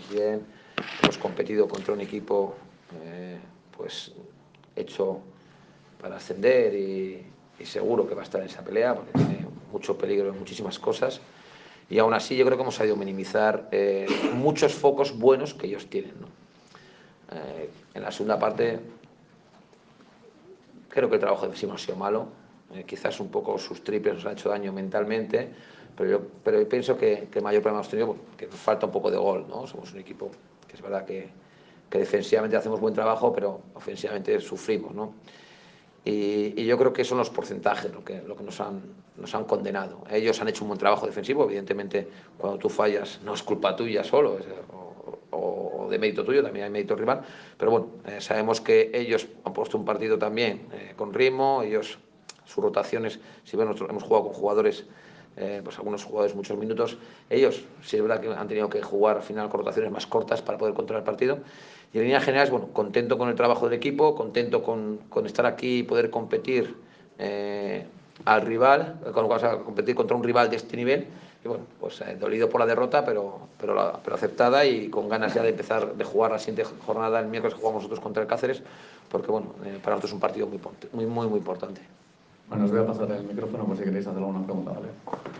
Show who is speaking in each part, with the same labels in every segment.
Speaker 1: bien, hemos competido contra un equipo pues hecho para ascender y seguro que va a estar en esa pelea porque tiene mucho peligro en muchísimas cosas. Y aún así yo creo que hemos sabido minimizar muchos focos buenos que ellos tienen, ¿no? En la segunda parte creo que el trabajo defensivo no ha sido malo. Quizás un poco sus triples nos han hecho daño mentalmente, pero yo pienso que el mayor problema hemos tenido que nos falta un poco de gol, ¿no? Somos un equipo que es verdad que defensivamente hacemos buen trabajo, pero ofensivamente sufrimos, ¿no? Y yo creo que son los porcentajes lo que nos han condenado. Ellos han hecho un buen trabajo defensivo, evidentemente cuando tú fallas no es culpa tuya solo, o de mérito tuyo, también hay mérito rival, pero bueno, sabemos que ellos han puesto un partido también con ritmo, ellos, sus rotaciones, si bien nosotros hemos jugado con jugadores, pues algunos jugadores muchos minutos, ellos sí es verdad que han tenido que jugar al final con rotaciones más cortas para poder controlar el partido. Y en líneas generales, bueno, contento con el trabajo del equipo, contento con estar aquí y poder competir al rival, o sea, competir contra un rival de este nivel. Y bueno, pues dolido por la derrota, pero aceptada y con ganas ya de empezar de jugar la siguiente jornada, el miércoles que jugamos nosotros contra el Cáceres, porque bueno, para nosotros es un partido muy importante.
Speaker 2: Bueno, os voy a pasar el micrófono por si queréis hacer alguna pregunta, ¿vale?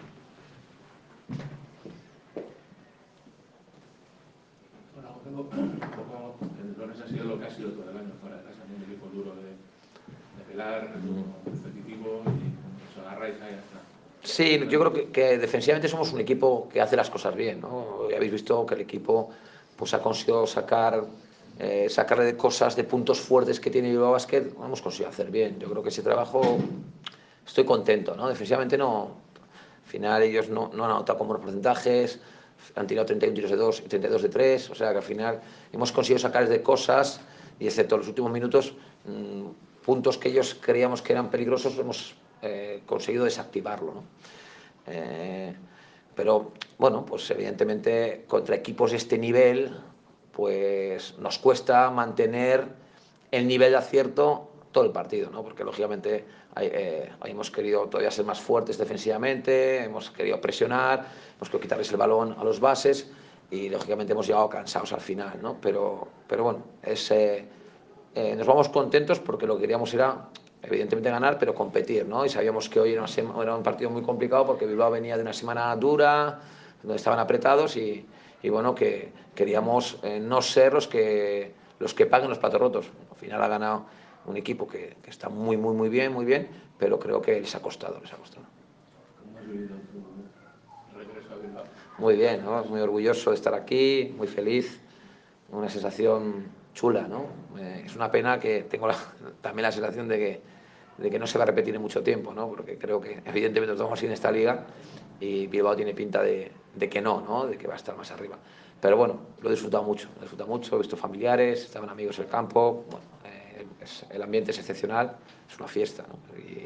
Speaker 3: Bueno, tengo un poco, el Lones ha sido lo que ha sido todo el año fuera de casa, un equipo duro de pelar, competitivo y os agarráis ahí hasta.
Speaker 1: Sí, yo creo que defensivamente somos un equipo que hace las cosas bien, ¿no? Ya habéis visto que el equipo pues, ha conseguido sacarle de cosas, de puntos fuertes que tiene Bilbao Basket, hemos conseguido hacer bien. Yo creo que ese trabajo estoy contento, ¿no? Defensivamente no. Al final ellos no han anotado como los porcentajes, han tirado 31 tiros de 2 y 32 de 3, o sea que al final hemos conseguido sacarles de cosas y excepto los últimos minutos, puntos que ellos creíamos que eran peligrosos, hemos conseguido desactivarlo, ¿no? Pero bueno, pues evidentemente contra equipos de este nivel pues nos cuesta mantener el nivel de acierto todo el partido, ¿no? Porque lógicamente hemos querido todavía ser más fuertes defensivamente, hemos querido presionar, hemos querido quitarles el balón a los bases y lógicamente hemos llegado cansados al final, ¿no? Pero bueno, nos vamos contentos porque lo que queríamos era evidentemente ganar, pero competir, ¿no? Y sabíamos que hoy era un partido muy complicado porque Bilbao venía de una semana dura, donde estaban apretados y bueno, que queríamos no ser los que paguen los platos rotos. Al final ha ganado un equipo que está muy bien, pero creo que les ha costado.
Speaker 3: ¿Cómo has vivido tu regreso a Bilbao?
Speaker 1: Muy bien, ¿no? Muy orgulloso de estar aquí, muy feliz, una sensación chula, ¿no? Es una pena que tengo también la sensación de que no se va a repetir en mucho tiempo, ¿no? Porque creo que evidentemente nos vamos a ir en esta liga y Bilbao tiene pinta de que no, de que va a estar más arriba. Pero bueno, lo he disfrutado mucho, he visto familiares, estaban amigos en el campo, bueno, el ambiente es excepcional, es una fiesta, ¿no?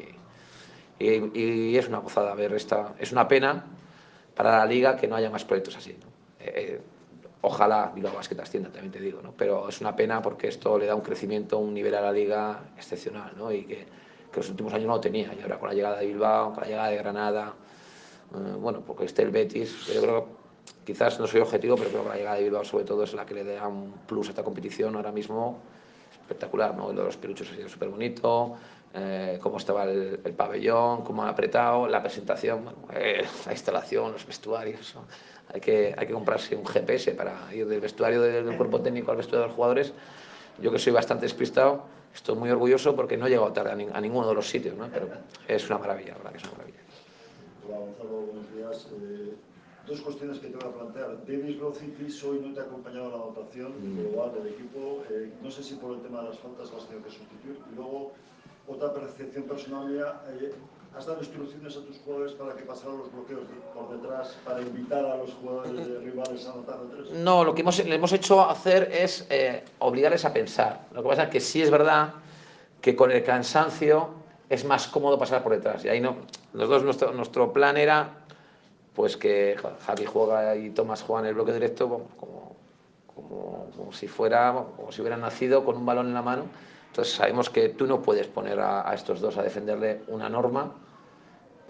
Speaker 1: Y es una gozada ver esta, es una pena para la liga que no haya más proyectos así, ¿no? Ojalá Bilbao Basket ascienda, también te digo, ¿no? Pero es una pena porque esto le da un crecimiento, un nivel a la liga excepcional, ¿no? Y que los últimos años no lo tenía. Y ahora con la llegada de Bilbao, con la llegada de Granada, bueno, porque esté el Betis, yo creo, quizás no soy objetivo, pero creo que la llegada de Bilbao sobre todo es la que le da un plus a esta competición ahora mismo espectacular, ¿no? Lo de los peluchos ha sido súper bonito, cómo estaba el pabellón, cómo han apretado, la presentación, bueno, la instalación, los vestuarios, ¿no? Hay que comprarse un GPS para ir del vestuario del cuerpo técnico al vestuario de los jugadores. Yo que soy bastante despistado, estoy muy orgulloso porque no he llegado tarde a ninguno de los sitios, ¿no? Pero es una maravilla, la verdad que es una maravilla.
Speaker 4: Hola Gonzalo, buenos días. Dos cuestiones que te voy a plantear. Denis Rocitis hoy no te ha acompañado en la votación global del equipo. No sé si por el tema de las faltas lo has tenido que sustituir. Y luego, otra percepción personal mía. ¿Has dado instrucciones a tus jugadores para que pasaran los bloqueos por detrás para invitar a los jugadores de rivales a anotar de tres?
Speaker 1: No, lo que le hemos hecho hacer es obligarles a pensar. Lo que pasa es que sí es verdad que con el cansancio es más cómodo pasar por detrás. Y ahí no, nuestro plan era pues que Javi juega y Tomás juegan el bloque directo como si hubieran nacido con un balón en la mano. Entonces sabemos que tú no puedes poner a estos dos a defenderle una norma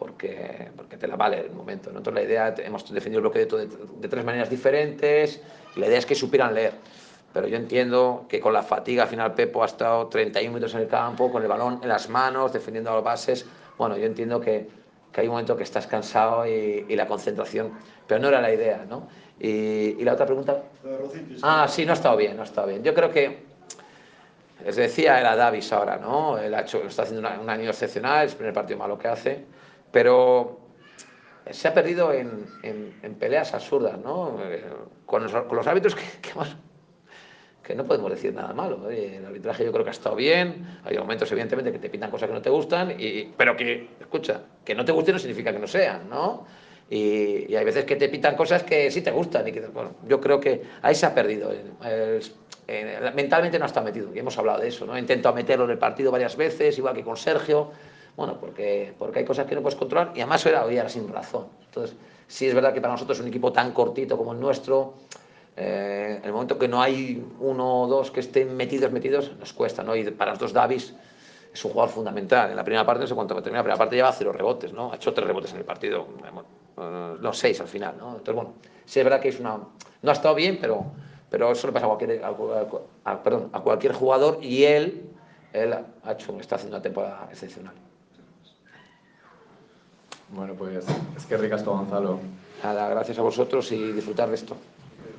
Speaker 1: porque te la vale el momento, ¿no? Entonces la idea, hemos definido el bloque de 3 maneras diferentes, y la idea es que supieran leer. Pero yo entiendo que con la fatiga, al final Pepo ha estado 31 minutos en el campo, con el balón en las manos, defendiendo a los bases. Bueno, yo entiendo que hay un momento que estás cansado y la concentración, pero no era la idea, ¿no? Y la otra pregunta... Sí, no ha estado bien, no ha estado bien. Yo creo que, les decía, era Davis ahora, ¿no? Él está haciendo un año excepcional, es el primer partido malo que hace, pero se ha perdido en peleas absurdas, ¿no? Con los árbitros que no podemos decir nada malo. Oye, el arbitraje yo creo que ha estado bien, hay momentos evidentemente que te pitan cosas que no te gustan, pero que, escucha, que no te gusten no significa que no sean, ¿no? Y hay veces que te pitan cosas que sí te gustan, y que, bueno, yo creo que ahí se ha perdido. Mentalmente no ha estado metido, y hemos hablado de eso, ¿no? He intentado meterlo en el partido varias veces, igual que con Sergio, bueno, porque hay cosas que no puedes controlar, y además hoy era sin razón. Entonces, sí es verdad que para nosotros un equipo tan cortito como el nuestro, en el momento que no hay uno o dos que estén metidos, nos cuesta, ¿no? Y para nosotros Davis es un jugador fundamental. En la primera parte, no sé cuánto termina, la primera parte lleva 0 rebotes, ¿no? Ha hecho 3 rebotes en el partido, no 6 al final, ¿no? Entonces, bueno, sí es verdad que no ha estado bien, pero eso le pasa a cualquier jugador, y él está haciendo una temporada excepcional.
Speaker 2: Bueno, pues es que ricasco, Gonzalo.
Speaker 1: Nada, gracias a vosotros y disfrutar de esto.